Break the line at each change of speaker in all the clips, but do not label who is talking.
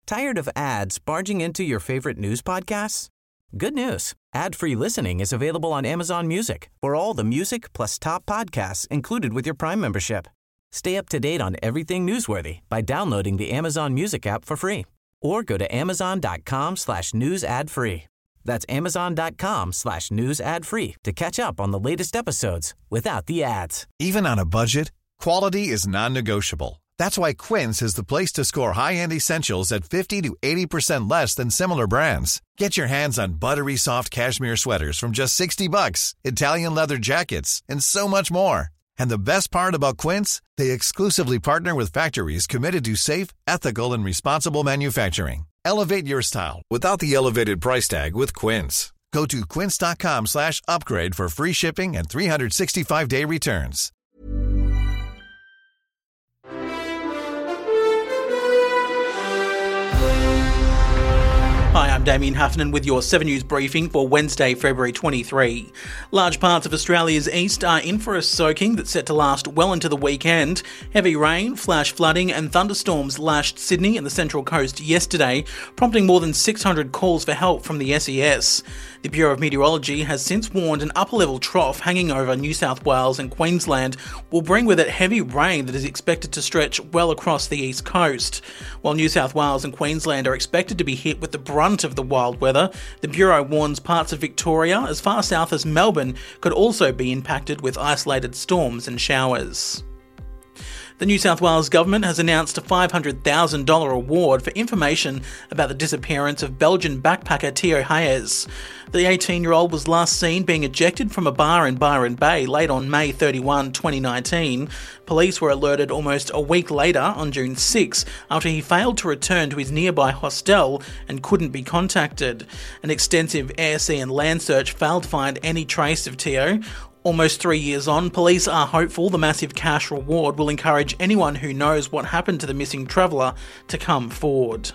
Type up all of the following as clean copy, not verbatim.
Tired of ads barging into your favorite news podcasts? Good news. Ad-free listening is available on Amazon Music for all the music plus top podcasts included with your Prime membership. Stay up to date on everything newsworthy by downloading the Amazon Music app for free or go to amazon.com/news ad free. That's amazon.com/news ad free to catch up on the latest episodes without the ads.
Even on a budget, quality is non-negotiable. That's why Quince is the place to score high-end essentials at 50 to 80% less than similar brands. Get your hands on buttery soft cashmere sweaters from just $60, Italian leather jackets, and so much more. And the best part about Quince, they exclusively partner with factories committed to safe, ethical, and responsible manufacturing. Elevate your style without the elevated price tag with Quince. Go to quince.com/upgrade for free shipping and 365-day returns.
Hi, I'm Damien Heffernan with your 7 News briefing for Wednesday, February 23. Large parts of Australia's east are in for a soaking that's set to last well into the weekend. Heavy rain, flash flooding and thunderstorms lashed Sydney and the Central Coast yesterday, prompting more than 600 calls for help from the SES. The Bureau of Meteorology has since warned an upper-level trough hanging over New South Wales and Queensland will bring with it heavy rain that is expected to stretch well across the east coast. While New South Wales and Queensland are expected to be hit with the brunt of the wild weather, the Bureau warns parts of Victoria as far south as Melbourne could also be impacted with isolated storms and showers. The New South Wales Government has announced a $500,000 award for information about the disappearance of Belgian backpacker Theo Hayes. The 18-year-old was last seen being ejected from a bar in Byron Bay late on May 31, 2019. Police were alerted almost a week later, on June 6, after he failed to return to his nearby hostel and couldn't be contacted. An extensive air, sea and land search failed to find any trace of Theo. Almost 3 years on, police are hopeful the massive cash reward will encourage anyone who knows what happened to the missing traveller to come forward.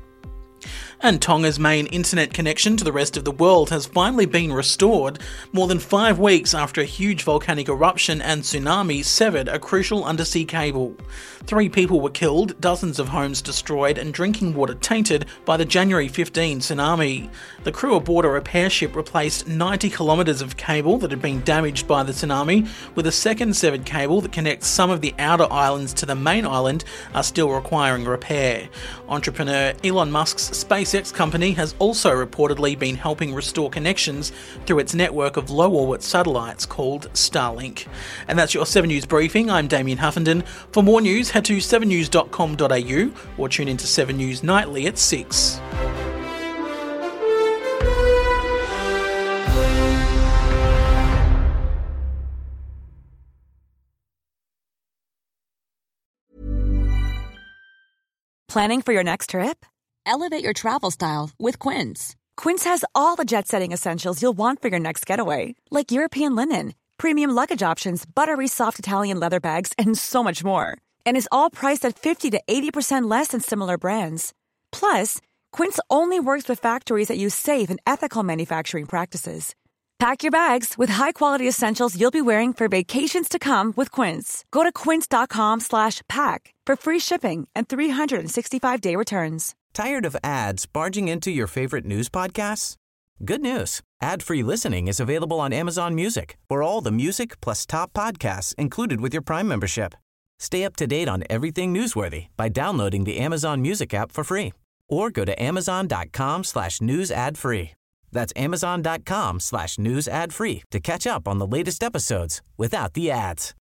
And Tonga's main internet connection to the rest of the world has finally been restored, more than 5 weeks after a huge volcanic eruption and tsunami severed a crucial undersea cable. 3 people were killed, dozens of homes destroyed, and drinking water tainted by the January 15 tsunami. The crew aboard a repair ship replaced 90 kilometres of cable that had been damaged by the tsunami, with a second severed cable that connects some of the outer islands to the main island are still requiring repair. Entrepreneur Elon Musk's SpaceX company has also reportedly been helping restore connections through its network of low-orbit satellites called Starlink. And that's your 7 News briefing. I'm Damien Huffenden. For more news, head to 7news.com.au or tune into 7 News Nightly at 6.
Planning for your next trip? Elevate your travel style with Quince. Quince has all the jet-setting essentials you'll want for your next getaway, like European linen, premium luggage options, buttery soft Italian leather bags, and so much more. And is all priced at 50 to 80% less than similar brands. Plus, Quince only works with factories that use safe and ethical manufacturing practices. Pack your bags with high-quality essentials you'll be wearing for vacations to come with Quince. Go to quince.com/pack for free shipping and 365-day returns.
Tired of ads barging into your favorite news podcasts? Good news. Ad-free listening is available on Amazon Music for all the music plus top podcasts included with your Prime membership. Stay up to date on everything newsworthy by downloading the Amazon Music app for free or go to amazon.com/news ad free. That's amazon.com/news ad free to catch up on the latest episodes without the ads.